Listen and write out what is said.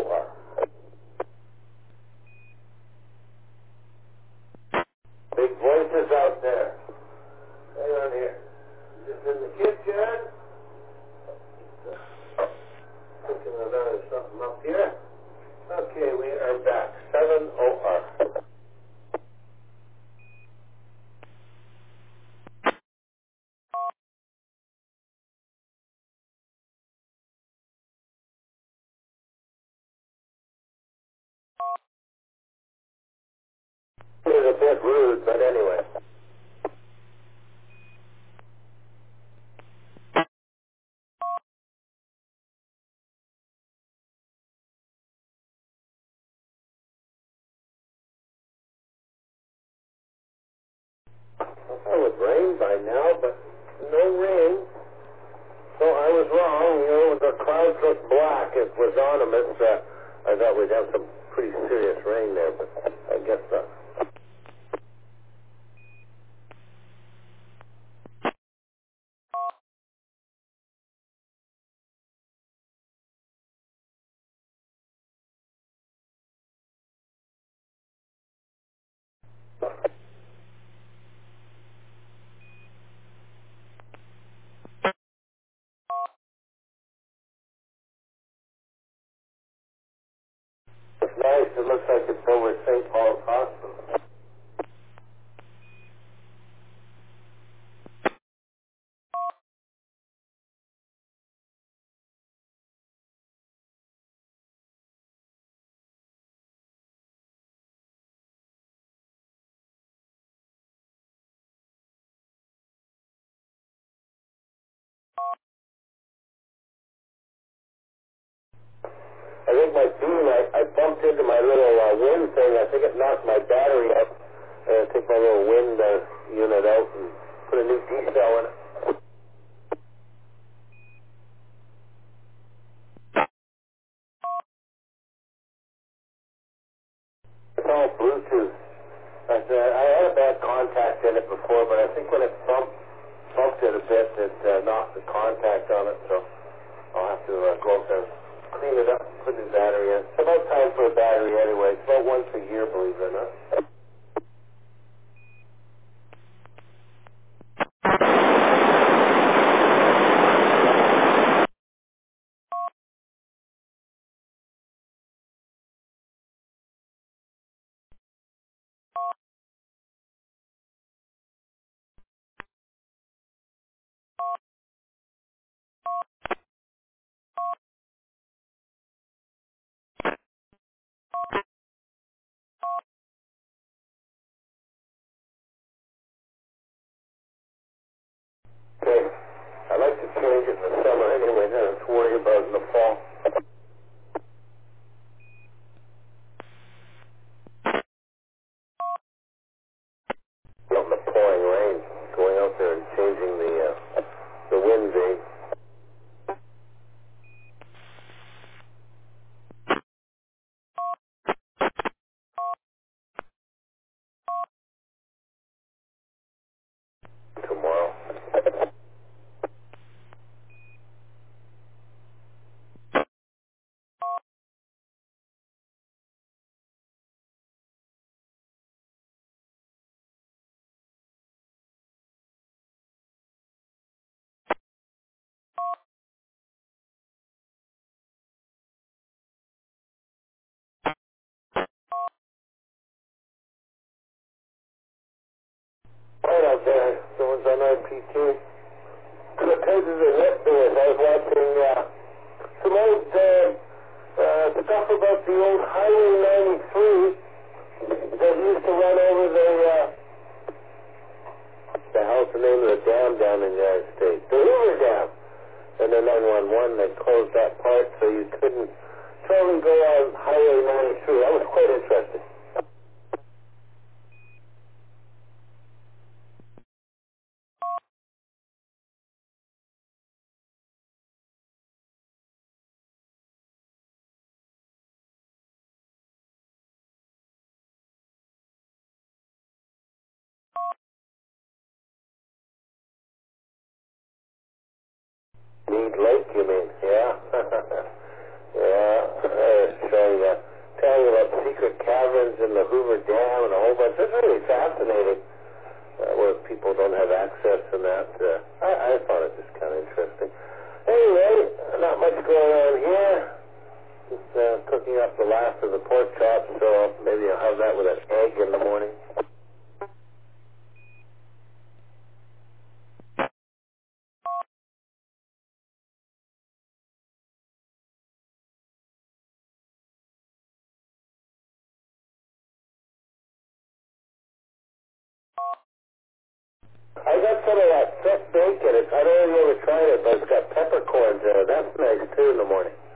7OR. Big voices out there. Hang on here. Is this in the kitchen? Thinking of something up here. Okay, we are back. 7OR. It is a bit rude, but anyway. I thought it would rain by now, but no rain. So I was wrong. You know, the clouds looked black. It was ominous. I thought we'd have some pretty serious rain there, but I guess not. It's nice. It looks like it's over St. Paul's Hospital. I think my beam, I bumped into my little wind thing. I think it knocked my battery out. And I took my little wind unit out and put a new D-cell in it. It's all Bluetooth. I had a bad contact in it before, but I think when it bumped it a bit, it knocked the contact on it. So I'll have to go up there, clean it up, put a new battery in. It's about time for a battery anyway. It's about once a year, believe it or not. Okay. I like to change it in the summer anyway, then it's worry about it in the fall. Out in the pouring rain, going out there and changing the wind vane. Tomorrow. Right out there, someone's on RPT. Because of the net news, I was watching some old stuff about the old Highway 93 that used to run over the hell's the name of the dam down in the United States? The Hoover Dam. And then 911, they closed that part so you couldn't totally go on Highway 93. That was quite interesting. Mead Lake, you mean? Yeah. Yeah. So cooking up the last of the pork chops, so maybe I'll have that with an egg in the morning. I got some of that stuffed bacon. I don't know if you ever tried it, but it's got peppercorns in it. That's nice too in the morning.